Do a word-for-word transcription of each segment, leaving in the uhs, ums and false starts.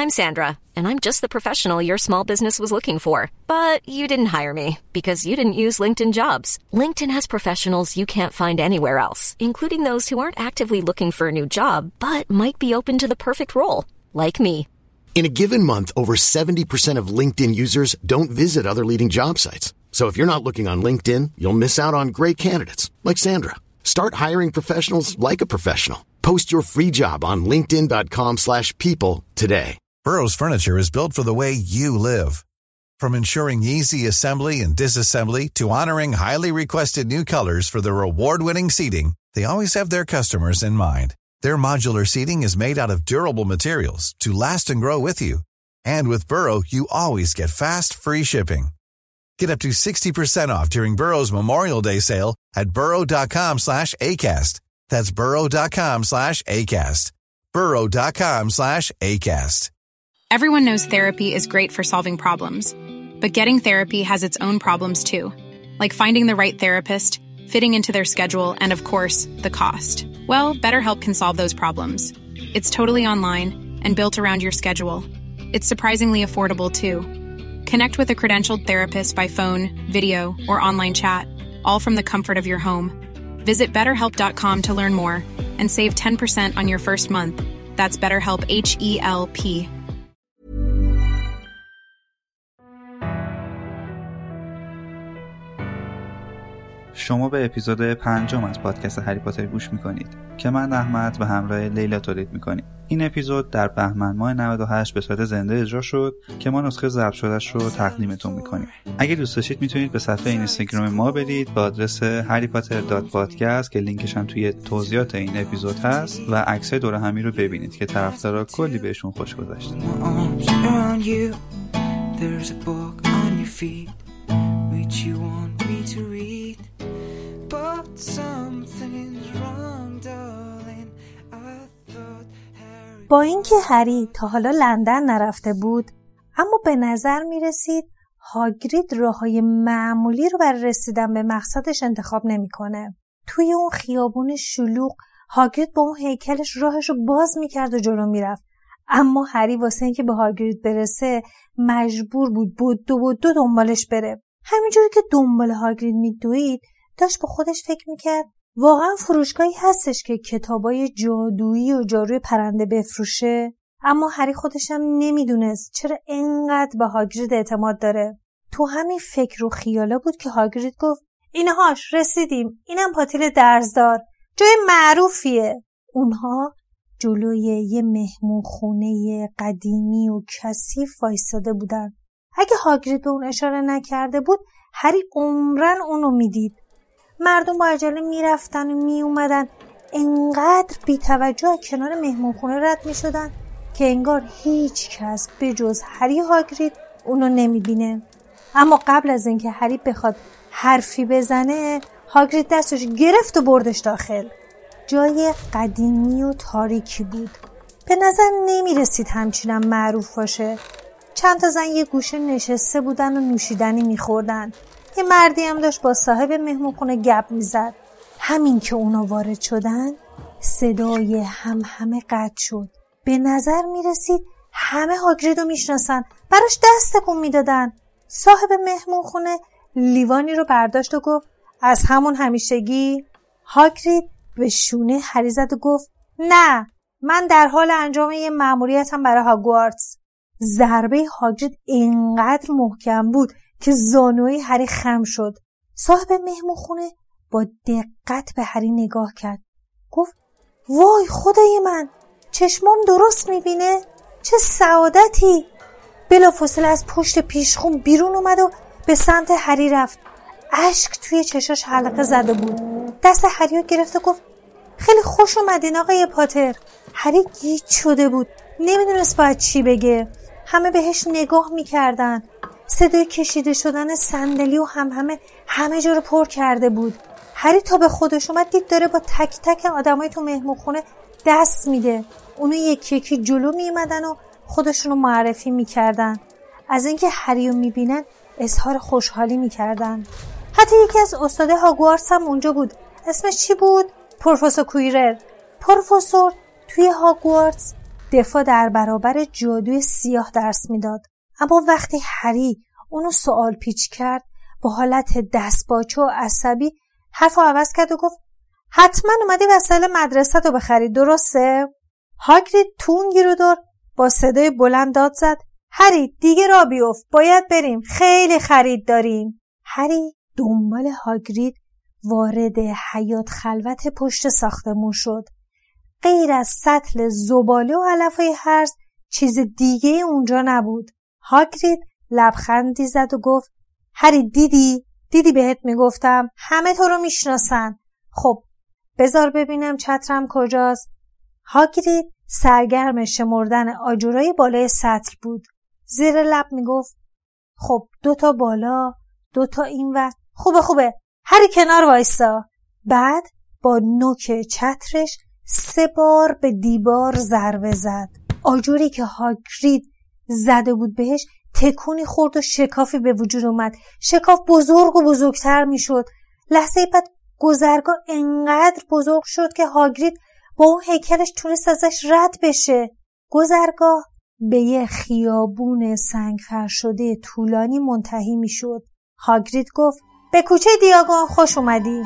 I'm Sandra, and I'm just the professional your small business was looking for. But you didn't hire me because you didn't use LinkedIn Jobs. LinkedIn has professionals you can't find anywhere else, including those who aren't actively looking for a new job, but might be open to the perfect role, like me. In a given month, over seventy percent of LinkedIn users don't visit other leading job sites. So if you're not looking on LinkedIn, you'll miss out on great candidates like Sandra. Start hiring professionals like a professional. Post your free job on linkedin.com slash people today. Burrow's furniture is built for the way you live. From ensuring easy assembly and disassembly to honoring highly requested new colors for their award-winning seating, they always have their customers in mind. Their modular seating is made out of durable materials to last and grow with you. And with Burrow, you always get fast, free shipping. Get up to sixty percent off during Burrow's Memorial Day sale at burrow.com slash ACAST. That's burrow.com slash ACAST. burrow.com slash ACAST. Everyone knows therapy is great for solving problems, but getting therapy has its own problems too, like finding the right therapist, fitting into their schedule, and of course, the cost. Well, BetterHelp can solve those problems. It's totally online and built around your schedule. It's surprisingly affordable too. Connect with a credentialed therapist by phone, video, or online chat, all from the comfort of your home. Visit better help dot com to learn more and save ten percent on your first month. That's BetterHelp, H E L P. شما به اپیزود پنجم از پادکست هری پاتر گوش میکنید که من احمد به همراه لیلا تولید میکنیم. این اپیزود در بهمن ماه نود و هشت به صورت زنده اجرا شد که ما نسخه ضبط شدهش رو تقدیمتون میکنیم. اگه دوست داشتید میتونید به صفحه اینستاگرام ما برید با آدرس هری پاتر دات پادکست که لینکش هم توی توضیحات این اپیزود هست و عکسای دور همی رو ببینید که طرفدارا کلی بهشون خوش گذشت. با اینکه هری تا حالا لندن نرفته بود، اما به نظر می رسید هاگرید راههای معمولی رو برای رسیدن به مقصدش انتخاب نمی کنه. توی اون خیابون شلوغ هاگرید با اون هیکلش راهش رو باز می کرد و جلو می رفت. اما هری واسه اینکه به هاگرید برسه مجبور بود بدو بدو دنبالش بره. همینجوری که دنبال هاگرید می دوید داشت با خودش فکر می کرد واقعا فروشگاهی هستش که کتابای جادویی و جاروی پرنده بفروشه؟ اما هری خودش هم نمیدونست چرا اینقدر به هاگرید اعتماد داره. تو همین فکر و خیالا بود که هاگرید گفت اینهاش رسیدیم، اینم پاتیل درزدار، جای معروفیه. اونها جلوی یه مهمون خونه قدیمی و کثیف وایساده بودن. اگه هاگرید به اون اشاره نکرده بود هری عمرن اونو میدید. مردم با عجله میرفتن و میومدن، انقدر بی‌توجه کنار مهمونخونه رد میشدن که انگار هیچ کس به جز هری و هاگرید اونو نمیبینه. اما قبل از اینکه هری بخواد حرفی بزنه هاگرید دستش گرفت و بردش داخل. جای قدیمی و تاریکی بود، به نظر نمیرسید همچینم معروف باشه. چند تا زن یه گوشه نشسته بودن و نوشیدنی میخوردن. یه مردی هم داشت با صاحب مهمونخونه گپ میزد. همین که اونا وارد شدن صدای هم همه قطع شد. به نظر میرسید همه هاگرید رو میشناسن، براش دست تکون میدادن. صاحب مهمونخونه لیوانی رو برداشت و گفت از همون همیشگی؟ هاگرید به شونه هری زد و گفت نه، من در حال انجام یه مأموریتم برای هاگوارتس. ضربه هاگرید اینقدر محکم بود که زانوی هری خم شد. صاحب مهمونخونه با دقت به هری نگاه کرد. گفت وای خدای من، چشمام درست میبینه؟ چه سعادتی! بلافاصله از پشت پیشخون بیرون اومد و به سمت هری رفت. اشک توی چشاش حلقه زده بود. دست هری رو گرفت و گفت خیلی خوش اومدین آقای پاتر. هری گیج شده بود، نمیدونست باید چی بگه. همه بهش نگاه میکردن. صدای کشیده شدن صندلی و هم همه همه جا رو پر کرده بود. هری تا به خودش اومد دید داره با تک تک آدمای تو مهمونخونه دست میده. اونو یکی یکی جلو میومدن و خودشونو معرفی میکردن. از اینکه هری رو میبینن اظهار خوشحالی میکردن. حتی یکی از استاد هاگوارتس هم اونجا بود. اسمش چی بود؟ پروفسور کویرر. پروفسور توی هاگوارتس دفاع در برابر جادوی سیاه درس میداد. اما وقتی هری اونو سوال پیچ کرد با حالت دستپاچه و عصبی حرفو عوض کرد و گفت حتما اومدی وسایل مدرسه رو بخری، درسته؟ هاگرید تون گیر و دار با صدای بلند داد زد هری دیگه را بیفت، باید بریم، خیلی خرید داریم. هری دنبال هاگرید وارد حیاط خلوت پشت ساختمون شد. غیر از سطل زباله و علفای هرز چیز دیگه اونجا نبود. هاگرید لبخندی زد و گفت هری دیدی؟ دیدی بهت میگفتم؟ همه تو رو میشناسن. خب بذار ببینم چترم کجاست. هاگرید سرگرم شمردن آجرای بالای سطل بود. زیر لب میگفت خب دوتا بالا، دوتا این وقت. خوبه خوبه، هری کنار وایسا. بعد با نوک چترش سه بار به دیوار ضربه زد. آجری که هاگرید زده بود بهش تکونی خورد و شکافی به وجود اومد. شکاف بزرگ و بزرگتر میشد. لحظه بعد گذرگاه انقدر بزرگ شد که هاگرید با اون هیکلش تونست ازش رد بشه. گذرگاه به یه خیابون سنگ فرشده طولانی منتهی میشد. هاگرید گفت به کوچه دیاگون خوش اومدی.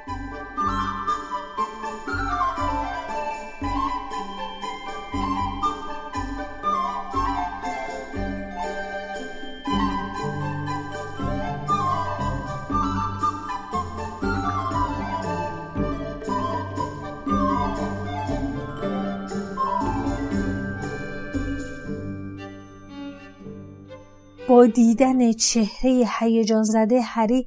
با دیدن چهره هیجان زده هری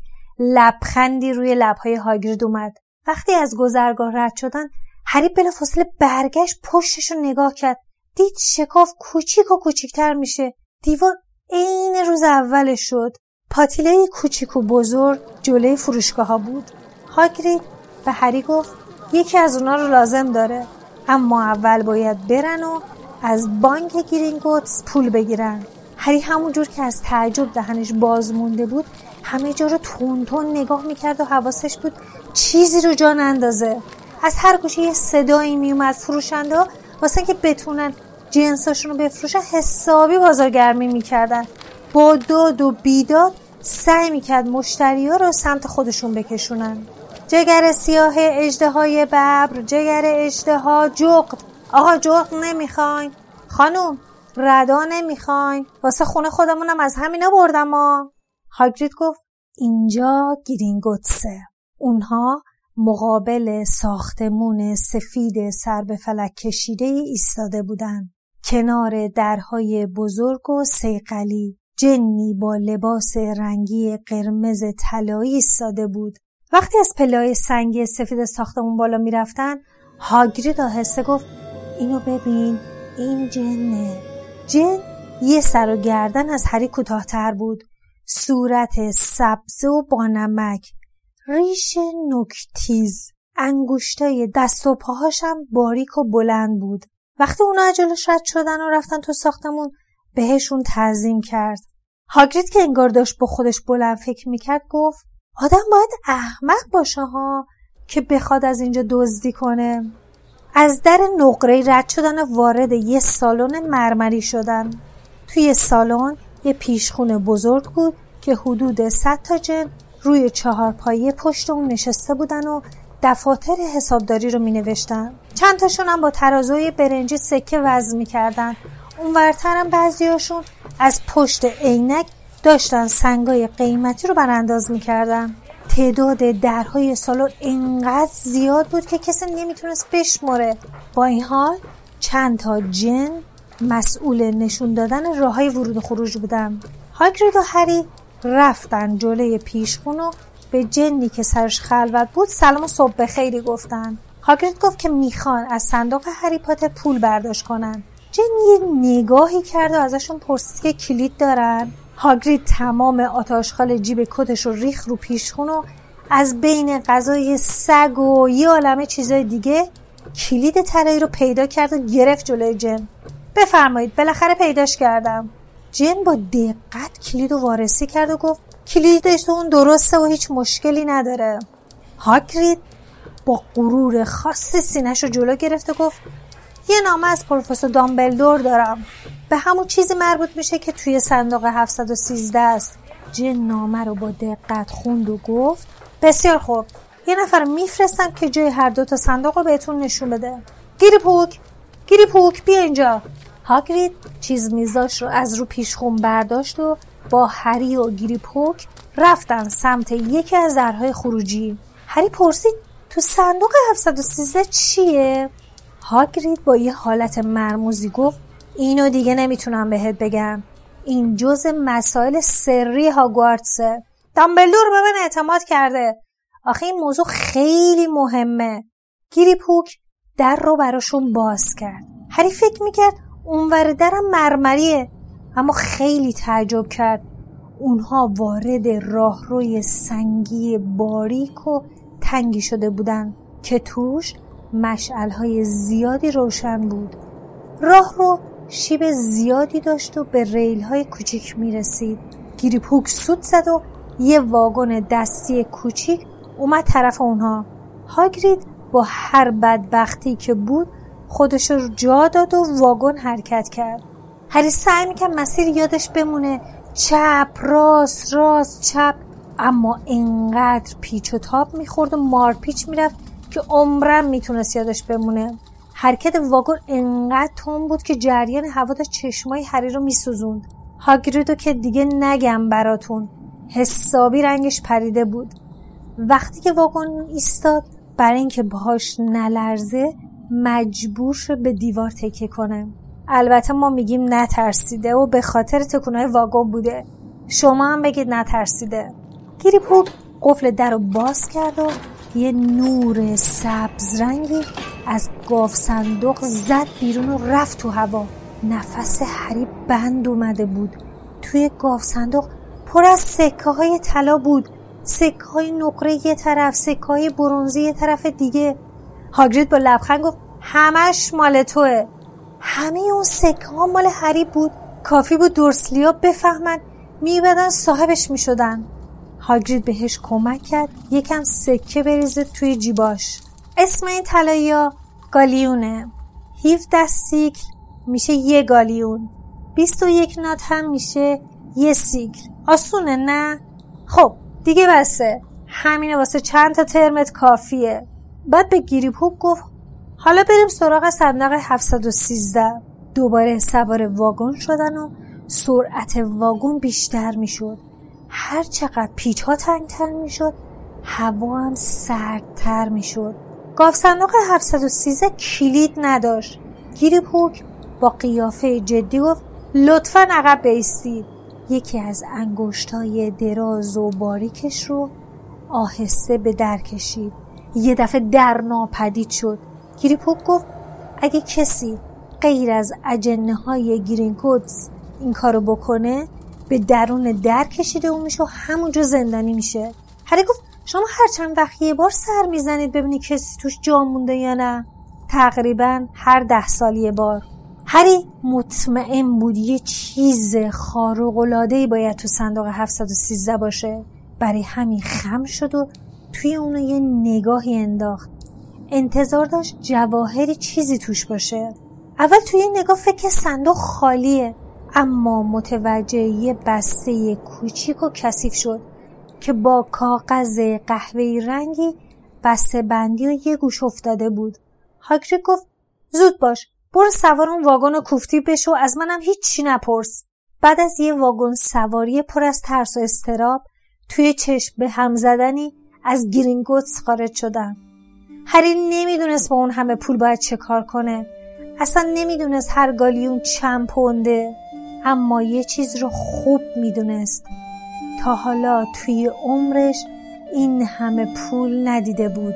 لبخندی روی لبهای هاگرید اومد. وقتی از گذرگاه رد شدن هری بلافاصله برگشت پشتش رو نگاه کرد. دید شکاف کوچیک و کوچیکتر میشه. دیوار عین روز اولش شد. پاتیله کوچیک و بزرگ جلوی فروشگاه ها بود. هاگرید به هری گفت یکی از اونا رو لازم داره، اما اول باید برن و از بانک گرینگوتس پول بگیرن. هری همونجور که از تعجب دهنش باز مونده بود همه جا رو تون تون نگاه میکرد و حواسش بود چیزی رو جا نندازه. از هر گوشه یه صدایی میومد. فروشنده ها واسه که بتونن جنساشون رو بفروشن حسابی بازارگرمی میکردن. با داد و بیداد سعی میکرد مشتری ها رو سمت خودشون بکشونن. جگر سیاه اژدهای ببر، جگر اژدها، جغد. آقا جغد نمیخواین؟ خانوم ردا نمیخواین؟ واسه خونه خودمونم از همینا بردم ها. هاگرید گفت اینجا گرینگوتسه. اونها مقابل ساختمون سفید سر به فلک کشیده ایستاده بودن. کنار درهای بزرگ و صیقلی جنی با لباس رنگی قرمز طلایی ایستاده بود. وقتی از پله‌های سنگی سفید ساختمون بالا میرفتن هاگرید آهسته گفت اینو ببین، این جنه. جن یه سر و گردن از هری کوتاه‌تر بود. صورت سبز و بانمک، ریش نوک‌تیز، انگشتای دست و پاهاش هم باریک و بلند بود. وقتی اونا از جلوش رد شدن و رفتن تو ساختمون بهشون تعظیم کرد. هاگرید که انگار داشت با خودش بلند فکر میکرد گفت آدم باید احمق باشه ها که بخواد از اینجا دزدی کنه. از در نقره رد شدن و وارد یه سالن مرمری شدن. توی سالن یه پیشخون بزرگ بود که حدود صد تا جن روی چهار پایه پشت اون نشسته بودن و دفاتر حسابداری رو می نوشتن. چند تاشون هم با ترازوی برنجی سکه وزن می کردن. اون ورترم بعضیاشون از پشت عینک داشتن سنگای قیمتی رو برانداز می کردن. تعداد درهای سالن انقدر زیاد بود که کسی نمیتونست بشمره. با این حال چند تا جن مسئول نشون دادن راههای ورود و خروج بودن. هاگرید و هری رفتن جلوی پیشخون و به جنی که سرش خلوت بود سلام و صبح بخیری گفتن. هاگرید گفت که میخوان از صندوق هری پاتر پول برداشت کنن. جن یه نگاهی کرد و ازشون پرسید که کلید دارن. هاگرید تمام آتاشخال جیب کتش رو ریخ رو پیشخون و از بین غذای سگ و یه عالمه چیزای دیگه کلید طلایی رو پیدا کرد و گرفت جلوی جن. بفرمایید، بالاخره پیداش کردم. جن با دقت کلید رو وارسی کرد و گفت کلیدش اون درسته و هیچ مشکلی نداره. هاگرید با غرور خاص سینه‌ش رو جلو گرفت و گفت یه نامه از پروفسور دامبلدور دارم. به همون چیزی مربوط میشه که توی صندوق هفتصد و سیزده است. جن نامه رو با دقت خوند و گفت بسیار خوب، یه نفر میفرستم که جای هر دو تا صندوق رو بهتون نشون بده. گیری پوک، گیری پوک بیا اینجا. هاگرید چیز میزاش رو از رو پیشخون برداشت و با هری و گیری پوک رفتن سمت یکی از درهای خروجی. هری پرسید تو صندوق هفتصد و سیزده چیه؟ هاگرید با یه حالت مرموزی گفت اینو دیگه نمیتونم بهت بگم. این جزء مسائل سری هاگوارتسه. دامبلدور به من اعتماد کرده. آخه این موضوع خیلی مهمه. گیری پوک در رو براشون باز کرد. هری فکر میکرد اونور درم مرمریه، اما خیلی تعجب کرد. اونها وارد راهروی سنگی باریک و تنگی شده بودن که توش مشعل‌های زیادی روشن بود. راهرو شیب زیادی داشت و به ریل‌های کوچیک میرسید. گیری پوک سوت زد و یه واگن دستی کوچیک اومد طرف اونها. هاگرید با هر بدبختی که بود خودش رو جا داد و واگن حرکت کرد. هری سعی میکرد مسیر یادش بمونه، چپ راست راست چپ، اما انقدر پیچ و تاب میخورد و مارپیچ میرفت که عمرم میتونست یادش بمونه. حرکت واگن انقدر تند بود که جریان هوا تا چشمای هری رو میسوزوند. هاگریدو که دیگه نگم براتون، حسابی رنگش پریده بود. وقتی که واگن ایستاد، برای اینکه باهاش نلرزه مجبور شد به دیوار تکیه کنه. البته ما میگیم نترسیده و به خاطر تکونای واگن بوده. شما هم بگید نترسیده. گیری پوک قفل در رو باز کرد و یه نور سبز رنگی از گاف صندوق زد بیرون و رفت تو هوا. نفس هری بند اومده بود. توی گاف صندوق پر از سکه های طلا بود. سکه های نقره یه طرف، سکه های برنزی یه طرف دیگه. هاگرید با لبخند گفت همش مال توه. همه اون سکه ها مال هری بود. کافی بود دورسلیا بفهمن میبدن صاحبش میشدن. هاگرید بهش کمک کرد یکم سکه بریزه توی جیباش. اسم این طلایی‌ها گالیونه. هفده سیکل میشه یه گالیون. بیست و یک نات هم میشه یه سیکل. آسونه نه؟ خب دیگه بسه. همینه واسه چند تا ترمت کافیه. بعد به گیری پوک گفت حالا بریم سراغ صندوق هفتصد و سیزده. دوباره سوار واگن شدن و سرعت واگن بیشتر میشد. هر چقدر پیچ ها تنگتر میشد هوا هم سردتر میشد. گاف صندوق هفتصد و سیزده کلید نداشت. گیری پوک با قیافه جدی گفت لطفاً عقب بایستید. یکی از انگشتای دراز و باریکش رو آهسته به در کشید. یه دفعه در ناپدید شد. گیری پوک گفت اگه کسی غیر از اجنه های گرینگوتس این کارو بکنه به درون در کشیده اون میشه و همونجا زندانی میشه. هری گفت شما هر چند وقت یه بار سر میزنید ببینی کسی توش جا مونده یا نه؟ تقریبا هر ده سال یه بار. هری مطمئن بود یه چیز خارق‌العاده‌ای باید تو صندوق هفتصد و سیزده باشه. برای همین خم شد و توی اونو یه نگاهی انداخت. انتظار داشت جواهری چیزی توش باشه. اول توی این نگاه فکر صندوق خالیه، اما متوجه یه بسته کوچیک و کثیف شد که با کاغذ قهوه‌ای رنگی بسته بندی و یه گوش افتاده بود. هاگرید گفت زود باش، برو سوار اون واگن و کوفتی بشو، از منم هیچ چی نپرس. بعد از یه واگن سواری پر از ترس و اضطراب توی چشم به هم زدنی از گرینگوتس خارج شدن. هری نمیدونست با اون همه پول باید چه کار کنه. اصلا نمیدونست هر گالیون چند پونده، اما یه چیز رو خوب میدونست. تا حالا توی عمرش این همه پول ندیده بود.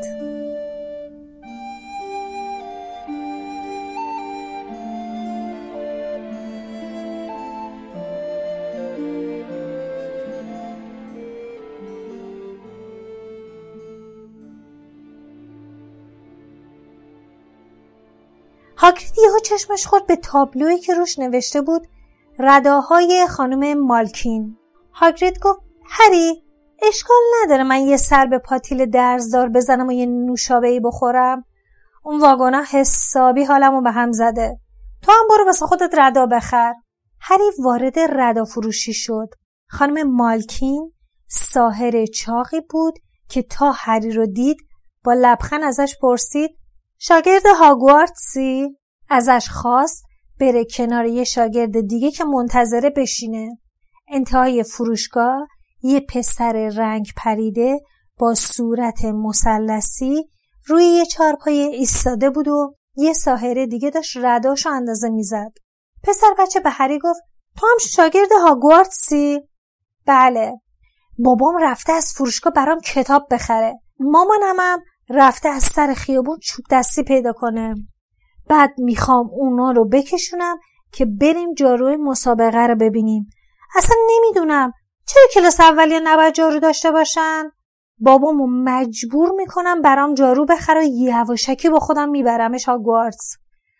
هاگرید یهو چشمش خورد به تابلویی که روش نوشته بود رداهای خانم مالکین. هاگرید گفت هری اشکال نداره من یه سر به پاتیل درزدار بزنم و یه نوشابه‌ای بخورم. اون واگونا حسابی حالمو به هم زده. تو هم برو واسه خودت ردا بخر. هری وارد ردا فروشی شد. خانم مالکین ساحر چاقی بود که تا هری رو دید با لبخند ازش پرسید شاگرد هاگوارتسی؟ ازش خواست بره کنار یه شاگرد دیگه که منتظره بشینه. انتهای فروشگاه یه پسر رنگ پریده با صورت مثلثی روی یه چارپایه ایستاده بود و یه ساحر دیگه داشت رداشو اندازه میزد. پسر بچه به هری گفت تو هم شاگرد هاگوارتسی؟ بله. بابام رفته از فروشگاه برام کتاب بخره. مامانم هم رفته از سر خیابون چوب دستی پیدا کنه. بعد میخوام اونا رو بکشونم که بریم جاروی مسابقه رو ببینیم. اصلا نمیدونم چرا کلاس اولیه نباید جارو داشته باشن؟ بابامو مجبور میکنم برام جارو بخره و یواشکی با خودم میبرمش هاگوارتس.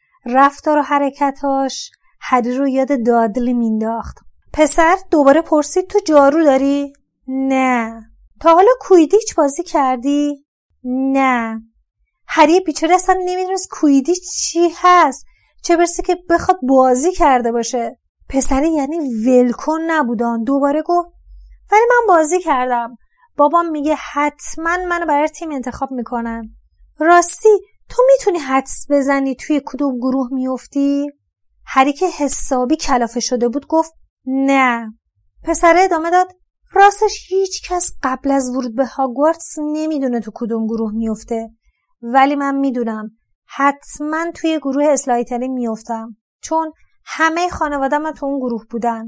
رفتار و حرکتاش هری رو یاد دادلی مینداخت. پسر دوباره پرسید تو جارو داری؟ نه. تا حالا کویدیچ بازی کردی؟ نه. هری بیچاره اصلا نمیدونست کویدیچ چی هست، چه برسه که بخواد بازی کرده باشه. پسر یعنی ولکن نبودن. دوباره گفت ولی من بازی کردم. بابام میگه حتما منو برای تیم انتخاب میکنن. راستی تو میتونی حدس بزنی توی کدوم گروه میافتی؟ هری که حسابی کلافه شده بود گفت نه. پسر ادامه داد راستش هیچ کس قبل از ورود به هاگوارتس نمیدونه تو کدوم گروه میفته، ولی من میدونم حتما توی گروه اسلایترین میافتم چون همه خانواده‌م تو اون گروه بودن.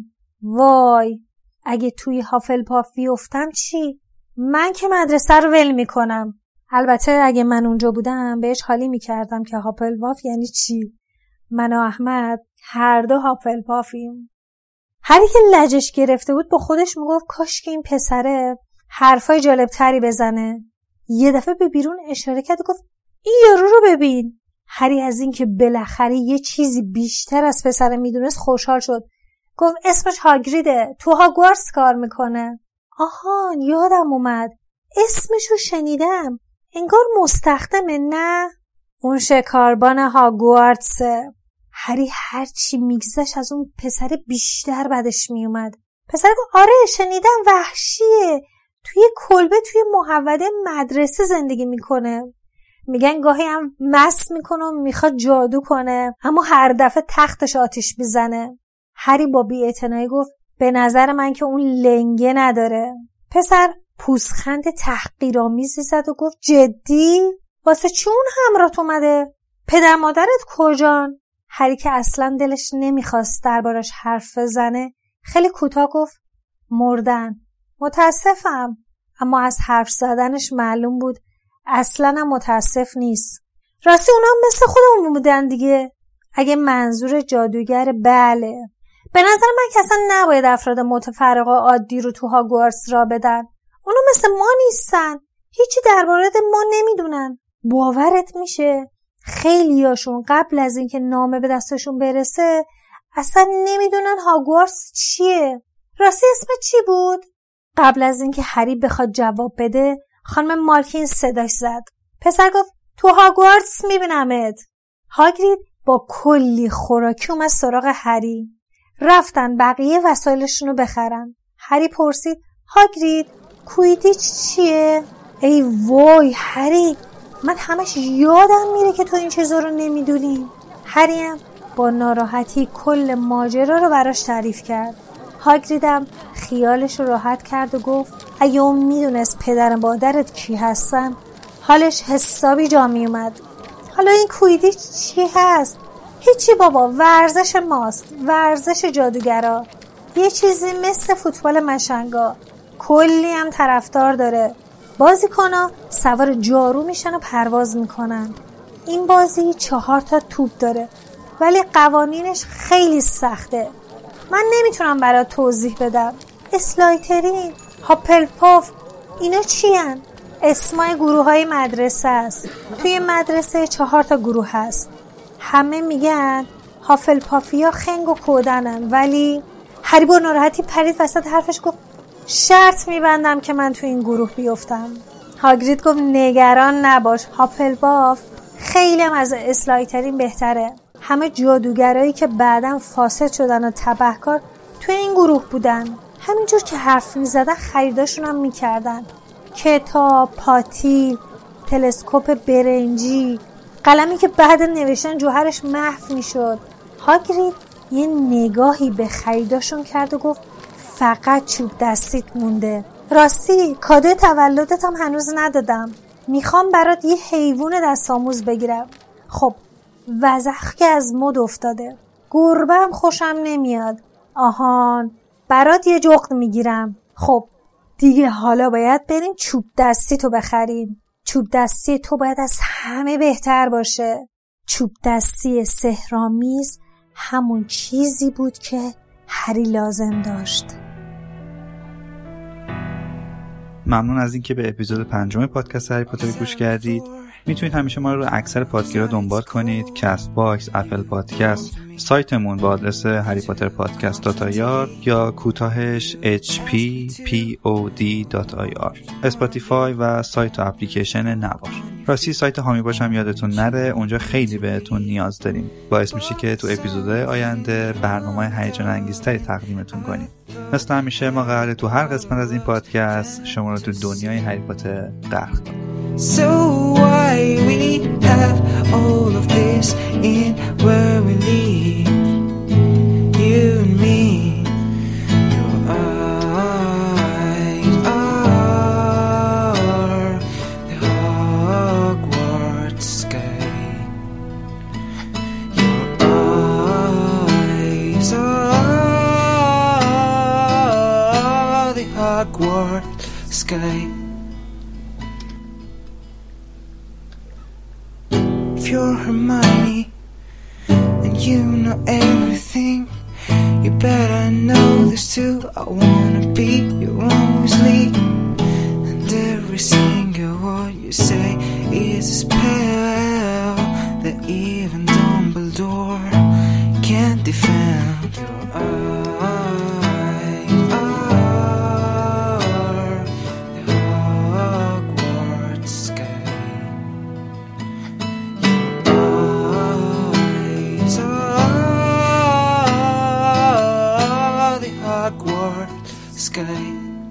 وای اگه توی هافلپاف بیافتم چی؟ من که مدرسه رو ول میکنم. البته اگه من اونجا بودم بهش حالی میکردم که هافلپاف یعنی چی. من و احمد هر دو هافلپافیم. هری که لجش گرفته بود با خودش میگفت کاش که این پسره حرفای جالب تری بزنه. یه دفعه به بیرون اشاره کرد و گفت این یارو رو ببین. هری از این که بالاخره یه چیزی بیشتر از پسره میدونست خوشحال شد. گفت اسمش هاگریده، تو هاگوارتس کار میکنه. آهان یادم اومد، اسمشو شنیدم، انگار مستخدمه. نه اون شکاربان هاگوارتسه. هری هرچی میگذشت از اون پسر بیشتر بدش میومد. پسر گفت آره شنیدم، وحشیه، توی کلبه توی محوطه مدرسه زندگی میکنه. میگن گاهی هم مست میکنه و میخواد جادو کنه اما هر دفعه تختش آتیش میزنه. هری با بی‌اعتنایی گفت به نظر من که اون لنگه نداره. پسر پوزخند تحقیرآمیزی زد و گفت جدی؟ واسه چی اون همراهت اومده؟ پدر مادرت کجان؟ هری که اصلا دلش نمیخواست دربارش حرف بزنه خیلی کوتاه گفت مردن. متاسفم. اما از حرف زدنش معلوم بود اصلا هم متاسف نیست. راستی اونا هم مثل خودمون بودن دیگه. اگه منظور جادوگر بله. به نظر من که اصلا نباید افراد متفرق و عادی رو تو هاگوارتس را بدن. اونا مثل ما نیستن. هیچی درباره ما نمیدونن. باورت میشه خیلیاشون قبل از اینکه نامه به دستشون برسه اصلا نمیدونن هاگوارتس چیه. راستی اسمت چی بود؟ قبل از اینکه هری بخواد جواب بده خانم مالکین صداش زد. پسر گفت تو هاگوارتس میبینمت. هاگرید با کلی خوراکی اومد سراغ هری. رفتن بقیه وسایلشون رو بخرن. هری پرسید هاگرید کویدیچ چیه؟ ای وای هری، من همش یادم میره که تو این چیزا رو نمیدونی. هری هم با ناراحتی کل ماجرا رو براش تعریف کرد. هاگریدم خیالش رو راحت کرد و گفت اگه اون میدونست پدر مادرت کی هستن حالش حسابی جا می اومد. حالا این کویدیچ چی هست؟ هیچی بابا، ورزش ماست، ورزش جادوگرا، یه چیزی مثل فوتبال مشنگا، کلی هم طرفدار داره. بازیکن‌ها سوار جارو میشن و پرواز میکنن. این بازی چهار تا توپ داره ولی قوانینش خیلی سخته. من نمیتونم برات توضیح بدم. اسلایترین، هاپلپاف، اینا چی هن؟ اسمای گروه های مدرسه است. توی مدرسه چهار تا گروه هست. همه میگن هافلپافیا خنگ و کودنن، ولی هری با ناراحتی پرید وسط حرفش گفت شرط میبندم که من توی این گروه بیفتم. هاگرید گفت نگران نباش، هافلپاف خیلی هم از اسلایترین بهتره. همه جادوگرایی که بعداً فاسد شدن و تبهکار توی این گروه بودن. همینجور که حرف میزدن خریداشون هم میکردن. کتاب، پاتیل، تلسکوپ برنجی، قلمی که بعد نوشتن جوهرش محو میشد. هاگرید یه نگاهی به خریداشون کرد و گفت فقط چوب دستیت مونده. راستی کادوی تولدت هم هنوز ندادم. میخوام برات یه حیوان دستاموز بگیرم. خب وزخ که از مد افتاده. گربه هم خوشم نمیاد. آهان برات یه جغد میگیرم. خب دیگه حالا باید بریم چوب دستی تو بخریم. چوب دستی تو باید از همه بهتر باشه. چوب دستی سحرآمیز همون چیزی بود که هری لازم داشت. ممنون از اینکه به اپیزود پنجم پادکست هری پاتر گوش کردید. میتونید همیشه ما رو رو اکثر پادگیرها دنبال کنید: کست باکس، اپل پادکست، سایتمون با آدرس هری پاتر پادکست دات آی آر یا کوتاهش اچ پی پی او دی دات آی آر، اسپاتیفای و سایت و اپلیکیشن نوار. راستی سایت هامی باشم یادتون نره، اونجا خیلی بهتون نیاز داریم. باعث میشه که تو اپیزودهای آینده برنامه هیجان انگیزتری تقدیمتون کنیم. مثل همیشه ما قراره تو هر قسمت از این پادکست شما رو تو دنیای هری پاتر غرق کنیم. So why we have all of this in where we live, you and me. Your eyes are the Hogwarts sky. Your eyes are the Hogwarts sky. If you're Hermione and you know everything, you better know this too. I wanna be your own Weasley, and every single word you say is a spell that even Dumbledore can't defend. Your eyes are the Hogwarts sky. Sky.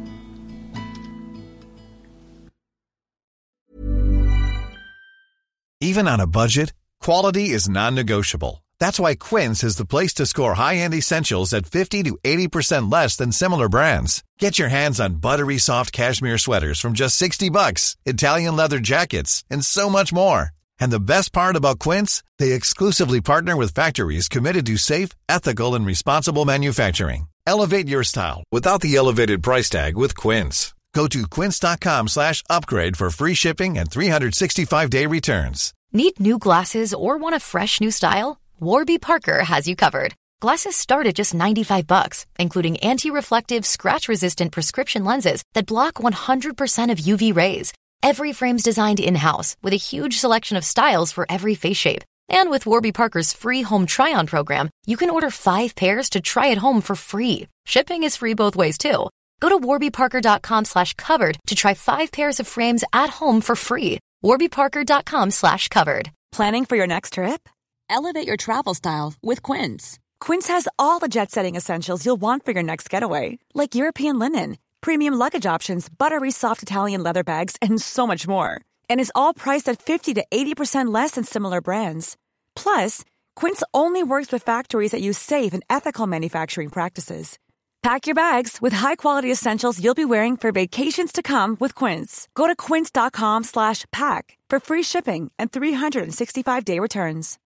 Even on a budget, quality is non-negotiable. That's why Quince is the place to score high-end essentials at fifty to eighty percent less than similar brands. Get your hands on buttery soft cashmere sweaters from just sixty bucks, Italian leather jackets, and so much more. And the best part about Quince, they exclusively partner with factories committed to safe, ethical, and responsible manufacturing. Elevate your style without the elevated price tag with Quince. Go to quince.com slash upgrade for free shipping and three sixty-five day returns. Need new glasses or want a fresh new style? Warby Parker has you covered. Glasses start at just ninety-five bucks, including anti-reflective, scratch-resistant prescription lenses that block one hundred percent of U V rays. Every frame's designed in-house with a huge selection of styles for every face shape. And with Warby Parker's free home try-on program, you can order five pairs to try at home for free. Shipping is free both ways, too. Go to warbyparker.com slash covered to try five pairs of frames at home for free. warbyparker.com slash covered. Planning for your next trip? Elevate your travel style with Quince. Quince has all the jet-setting essentials you'll want for your next getaway, like European linen, premium luggage options, buttery soft Italian leather bags, and so much more. And is all priced at fifty to eighty percent less than similar brands. Plus, Quince only works with factories that use safe and ethical manufacturing practices. Pack your bags with high-quality essentials you'll be wearing for vacations to come with Quince. Go to quince.com slash pack for free shipping and three sixty-five day returns.